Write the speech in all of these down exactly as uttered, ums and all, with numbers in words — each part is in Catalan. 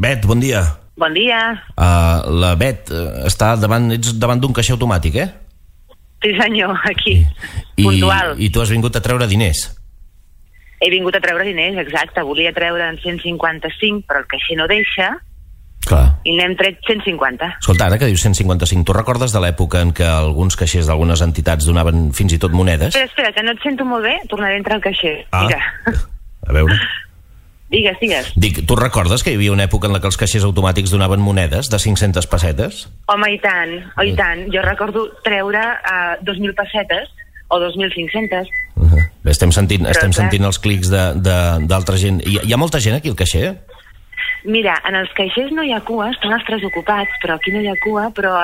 Bet, bon dia. Bon dia. Uh, la Bet uh, està davant, ets davant d'un caixer automàtic, eh? Sí, senyor, aquí, I, puntual. I tu has vingut a treure diners. He vingut a treure diners, exacte. Volia treure en cent cinquanta-cinc, però el caixer no deixa. Clar. I n'hem tret cent cinquanta. Escolta, ara que dius cent cinquanta-cinc, tu recordes de l'època en què alguns caixers d'algunes entitats donaven fins i tot monedes? Espera, espera, que no et sento molt bé. Tornaré a entrar al caixer. Ah, Digue. a veure... Digues, digues. Dic, tu recordes que hi havia una època en la que els caixers automàtics donaven monedes de cinc-centes pessetes? Home, i tant, oh, i tant. Jo recordo treure uh, dos mil pessetes o dos mil cinc-centes. Uh -huh. Bé, estem sentint, Però, estem clar, sentint els clics d'altra gent. Hi, hi ha molta gent aquí al caixer? Mira, en els caixers no hi ha cua, estan els tres ocupats, però aquí no hi ha cua, però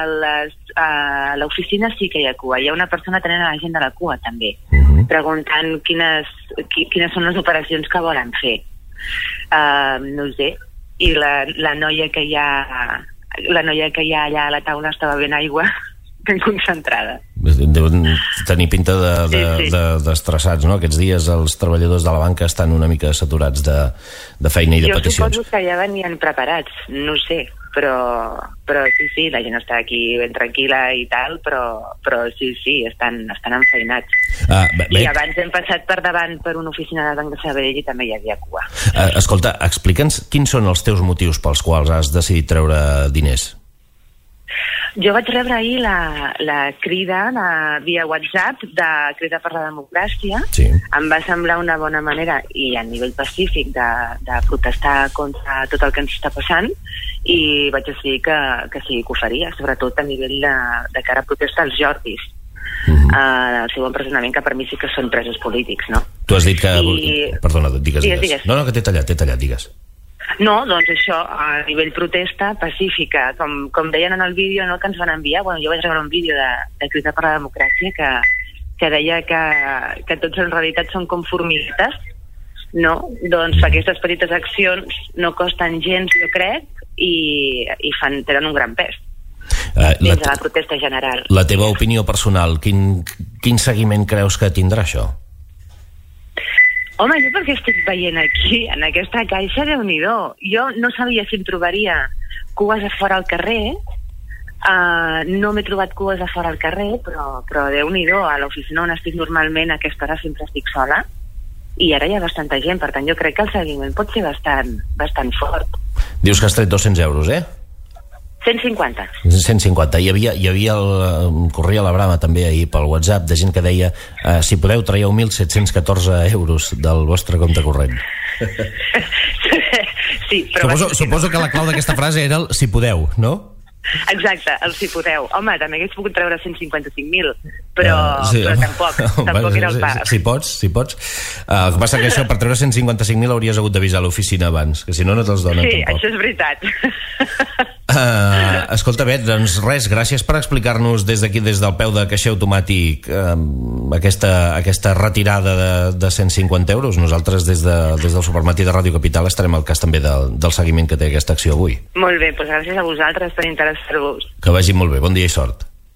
a l'oficina sí que hi ha cua. Hi ha una persona tenint a la gent de la cua, també, uh -huh. preguntant quines, qui, quines són les operacions que volen fer. Uh, no ho sé. I la, la noia que hi ha la noia que hi ha allà a la taula estava ben aigua, ben concentrada. Deuen tenir pinta de, de, sí, sí. de, d'estressats, no? Aquests dies els treballadors de la banca estan una mica saturats de, de feina i de jo peticions. Jo suposo que ja venien preparats, no ho sé, però, però sí, sí, la gent està aquí ben tranquil·la i tal, però, però sí, sí, estan, estan enfeinats. Ah, bé, bé. I abans hem passat per davant per una oficina de Banc de Sabadell i també hi havia cua. Ah, escolta, explica'ns quins són els teus motius pels quals has decidit treure diners. Jo vaig rebre ahir la, la crida de, via WhatsApp de Crida per la Democràcia. Sí. Em va semblar una bona manera, i a nivell pacífic, de, de protestar contra tot el que ens està passant, i vaig decidir que, que sí, que ho faria, sobretot a nivell de, de cara a protestar als Jordis. Uh-huh. uh, el seu empresonament, que per mi sí que són presos polítics, no? Tu has dit que... I... Perdona, digues, digues, digues. digues. No, no, que t'he tallat, t'he tallat, digues. No, doncs això, a nivell protesta pacífica, com, com deien en el vídeo, no, que ens van enviar. Bueno, jo vaig rebre un vídeo de, de Crida per la Democràcia que, que deia que, que tots en realitat són conformistes, no? Doncs aquestes petites accions no costen gens, jo crec, i, i fan, tenen un gran pes uh, dins la, de la protesta general. La teva opinió personal, quin, quin seguiment creus que tindrà això? Home, jo perquè estic veient aquí, en aquesta caixa, Déu-n'hi-do. Jo no sabia si em trobaria cues a fora al carrer. Uh, no m'he trobat cues a fora al carrer, però, però Déu-n'hi-do, a l'oficina on estic normalment a aquesta hora sempre estic sola, i ara hi ha bastanta gent, per tant jo crec que el seguiment pot ser bastant, bastant fort. Dius que has tret dos-cents euros, eh? cent cinquanta. cent cinquanta. Hi havia, hi havia el, corria la brama també ahir pel WhatsApp de gent que deia eh, si podeu traieu mil set-cents catorze euros del vostre compte corrent. Sí, però suposo, suposo que la clau d'aquesta frase era el si podeu, no? Exacte, el si podeu. Home, també hagués pogut treure cent cinquanta-cinc mil, però, uh, sí, però tampoc, tampoc era el pas. Si pots, si pots. Uh, el que passa que això, per treure cent cinquanta-cinc mil hauries hagut d'avisar l'oficina abans, que si no, no te'ls donen sí, tampoc. Sí, això és veritat. Uh, escolta, Bet, doncs res, gràcies per explicar-nos des d'aquí, des del peu de caixer automàtic, um, aquesta, aquesta retirada de, de cent cinquanta euros. Nosaltres des, de, des del Supermatí de Ràdio Capital estarem al cas també del, del seguiment que té aquesta acció avui. Molt bé, doncs gràcies a vosaltres per interessar-vos. Que vagi molt bé, bon dia i sort.